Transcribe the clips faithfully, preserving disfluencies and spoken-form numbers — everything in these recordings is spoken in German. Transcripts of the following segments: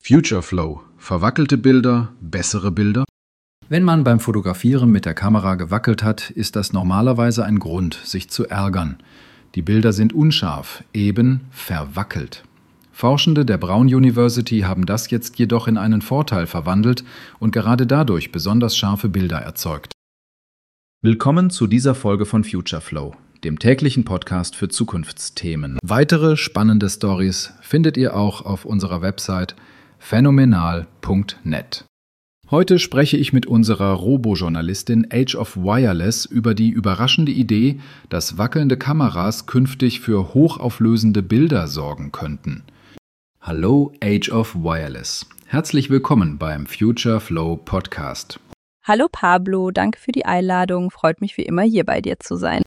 Future Flow. Verwackelte Bilder, bessere Bilder? Wenn man beim Fotografieren mit der Kamera gewackelt hat, ist das normalerweise ein Grund, sich zu ärgern. Die Bilder sind unscharf, eben verwackelt. Forschende der Brown University haben das jetzt jedoch in einen Vorteil verwandelt und gerade dadurch besonders scharfe Bilder erzeugt. Willkommen zu dieser Folge von Future Flow, dem täglichen Podcast für Zukunftsthemen. Weitere spannende Stories findet ihr auch auf unserer Website phänomenal punkt net. Heute spreche ich mit unserer Robo-Journalistin Age of Wireless über die überraschende Idee, dass wackelnde Kameras künftig für hochauflösende Bilder sorgen könnten. Hallo Age of Wireless. Herzlich willkommen beim Future Flow Podcast. Hallo Pablo, danke für die Einladung. Freut mich wie immer, hier bei dir zu sein.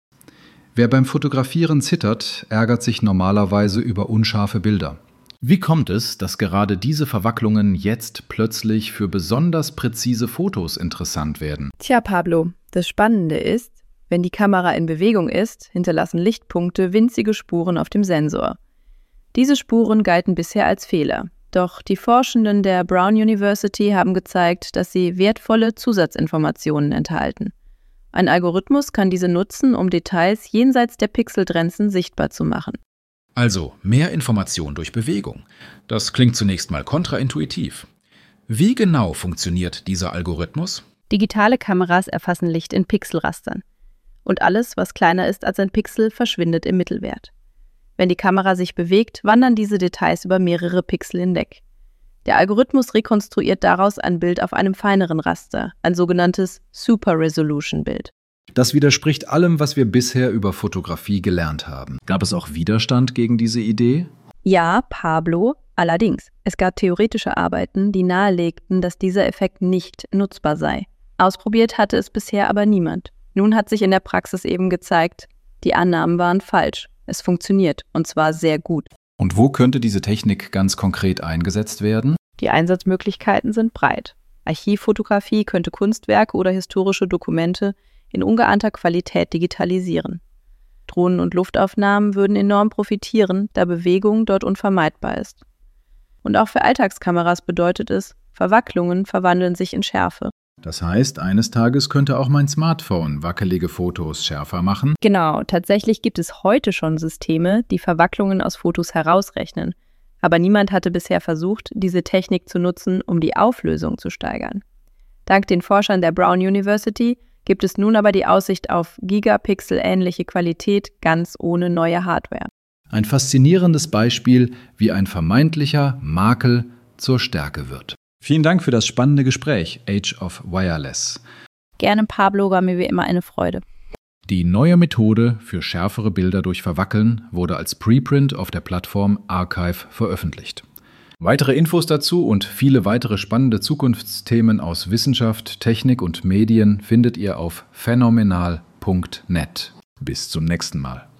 Wer beim Fotografieren zittert, ärgert sich normalerweise über unscharfe Bilder. Wie kommt es, dass gerade diese Verwacklungen jetzt plötzlich für besonders präzise Fotos interessant werden? Tja, Pablo, das Spannende ist, wenn die Kamera in Bewegung ist, hinterlassen Lichtpunkte winzige Spuren auf dem Sensor. Diese Spuren galten bisher als Fehler. Doch die Forschenden der Brown University haben gezeigt, dass sie wertvolle Zusatzinformationen enthalten. Ein Algorithmus kann diese nutzen, um Details jenseits der Pixelgrenzen sichtbar zu machen. Also mehr Information durch Bewegung. Das klingt zunächst mal kontraintuitiv. Wie genau funktioniert dieser Algorithmus? Digitale Kameras erfassen Licht in Pixelrastern. Und alles, was kleiner ist als ein Pixel, verschwindet im Mittelwert. Wenn die Kamera sich bewegt, wandern diese Details über mehrere Pixel hinweg. Der Algorithmus rekonstruiert daraus ein Bild auf einem feineren Raster, ein sogenanntes Super-Resolution-Bild. Das widerspricht allem, was wir bisher über Fotografie gelernt haben. Gab es auch Widerstand gegen diese Idee? Ja, Pablo, allerdings. Es gab theoretische Arbeiten, die nahelegten, dass dieser Effekt nicht nutzbar sei. Ausprobiert hatte es bisher aber niemand. Nun hat sich in der Praxis eben gezeigt, die Annahmen waren falsch. Es funktioniert, und zwar sehr gut. Und wo könnte diese Technik ganz konkret eingesetzt werden? Die Einsatzmöglichkeiten sind breit. Archivfotografie könnte Kunstwerke oder historische Dokumente in ungeahnter Qualität digitalisieren. Drohnen- und Luftaufnahmen würden enorm profitieren, da Bewegung dort unvermeidbar ist. Und auch für Alltagskameras bedeutet es, Verwacklungen verwandeln sich in Schärfe. Das heißt, eines Tages könnte auch mein Smartphone wackelige Fotos schärfer machen? Genau, tatsächlich gibt es heute schon Systeme, die Verwacklungen aus Fotos herausrechnen. Aber niemand hatte bisher versucht, diese Technik zu nutzen, um die Auflösung zu steigern. Dank den Forschern der Brown University gibt es nun aber die Aussicht auf Gigapixel-ähnliche Qualität ganz ohne neue Hardware. Ein faszinierendes Beispiel, wie ein vermeintlicher Makel zur Stärke wird. Vielen Dank für das spannende Gespräch, Age of Wireless. Gerne, Pablo, war mir wie immer eine Freude. Die neue Methode für schärfere Bilder durch Verwackeln wurde als Preprint auf der Plattform Archive veröffentlicht. Weitere Infos dazu und viele weitere spannende Zukunftsthemen aus Wissenschaft, Technik und Medien findet ihr auf phänomenal punkt net. Bis zum nächsten Mal.